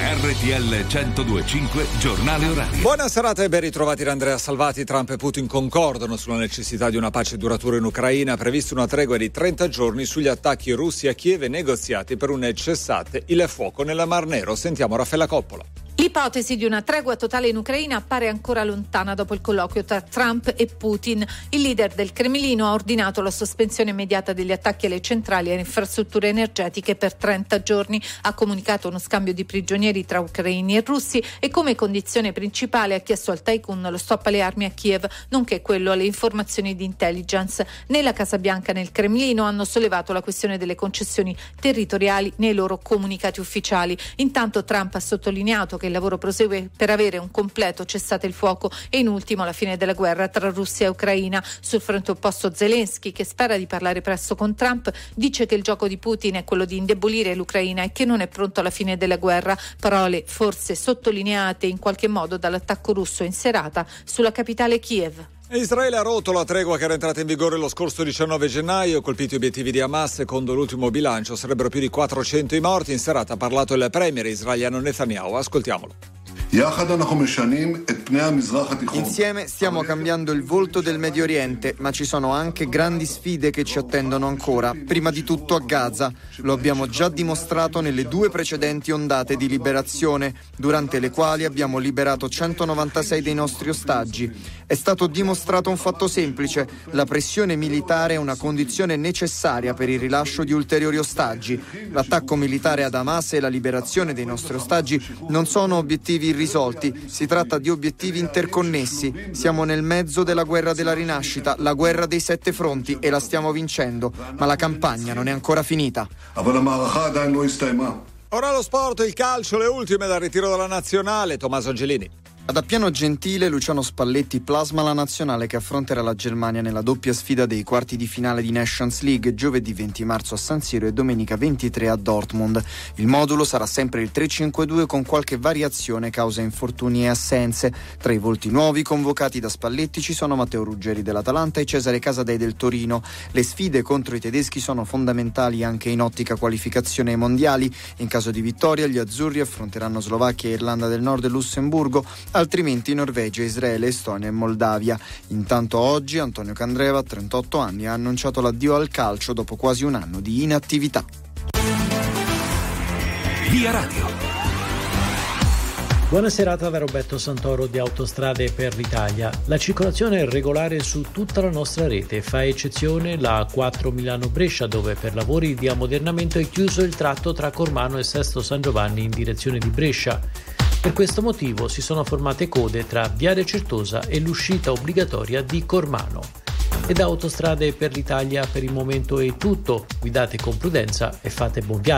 RTL 102.5 Giornale Orario. Buona serata e ben ritrovati da Andrea Salvati. Trump e Putin concordano sulla necessità di una pace duratura in Ucraina, prevista una tregua di 30 giorni sugli attacchi russi a Kiev e negoziati per un cessate il fuoco nel Mar Nero. Sentiamo Raffaella Coppola. L'ipotesi di una tregua totale in Ucraina appare ancora lontana dopo il colloquio tra Trump e Putin. Il leader del Cremlino ha ordinato la sospensione immediata degli attacchi alle centrali e alle infrastrutture energetiche per 30 giorni. Ha comunicato uno scambio di prigionieri tra ucraini e russi e come condizione principale ha chiesto al Tycoon lo stop alle armi a Kiev, nonché quello alle informazioni di intelligence. Nella Casa Bianca e nel Cremlino hanno sollevato la questione delle concessioni territoriali nei loro comunicati ufficiali. Intanto Trump ha sottolineato che il lavoro prosegue per avere un completo cessate il fuoco e in ultimo la fine della guerra tra Russia e Ucraina. Sul fronte opposto Zelensky, che spera di parlare presto con Trump, dice che il gioco di Putin è quello di indebolire l'Ucraina e che non è pronto alla fine della guerra, parole forse sottolineate in qualche modo dall'attacco russo in serata sulla capitale Kiev. Israele ha rotto la tregua che era entrata in vigore lo scorso 19 gennaio, colpito gli obiettivi di Hamas. Secondo l'ultimo bilancio sarebbero più di 400 i morti. In serata ha parlato il premier israeliano Netanyahu. Ascoltiamolo. Insieme stiamo cambiando il volto del Medio Oriente, ma ci sono anche grandi sfide che ci attendono ancora. Prima di tutto a Gaza. Lo abbiamo già dimostrato nelle 2 precedenti ondate di liberazione, durante le quali abbiamo liberato 196 dei nostri ostaggi. È stato dimostrato un fatto semplice: la pressione militare è una condizione necessaria per il rilascio di ulteriori ostaggi. L'attacco militare ad Hamas e la liberazione dei nostri ostaggi non sono obiettivi irrisolti, si tratta di obiettivi interconnessi. Siamo nel mezzo della guerra della rinascita, la guerra dei 7 fronti, e la stiamo vincendo, ma la campagna non è ancora finita. Ora lo sport, il calcio, le ultime dal ritiro dalla nazionale. Tommaso Angelini. Ad Appiano Gentile, Luciano Spalletti plasma la nazionale che affronterà la Germania nella doppia sfida dei quarti di finale di Nations League giovedì 20 marzo a San Siro e domenica 23 a Dortmund. Il modulo sarà sempre il 3-5-2 con qualche variazione causa infortuni e assenze. Tra i volti nuovi convocati da Spalletti ci sono Matteo Ruggeri dell'Atalanta e Cesare Casadei del Torino. Le sfide contro i tedeschi sono fondamentali anche in ottica qualificazione ai mondiali. In caso di vittoria gli azzurri affronteranno Slovacchia, Irlanda del Nord e Lussemburgo, altrimenti Norvegia, Israele, Estonia e Moldavia. Intanto oggi Antonio Candreva, 38 anni, ha annunciato l'addio al calcio dopo quasi un anno di inattività. Via Radio. Buona serata da Roberto Santoro di Autostrade per l'Italia. La circolazione è regolare su tutta la nostra rete, fa eccezione la A4 Milano-Brescia, dove per lavori di ammodernamento è chiuso il tratto tra Cormano e Sesto San Giovanni in direzione di Brescia. Per questo motivo si sono formate code tra Viale Certosa e l'uscita obbligatoria di Cormano. E da Autostrade per l'Italia per il momento è tutto. Guidate con prudenza e fate buon viaggio.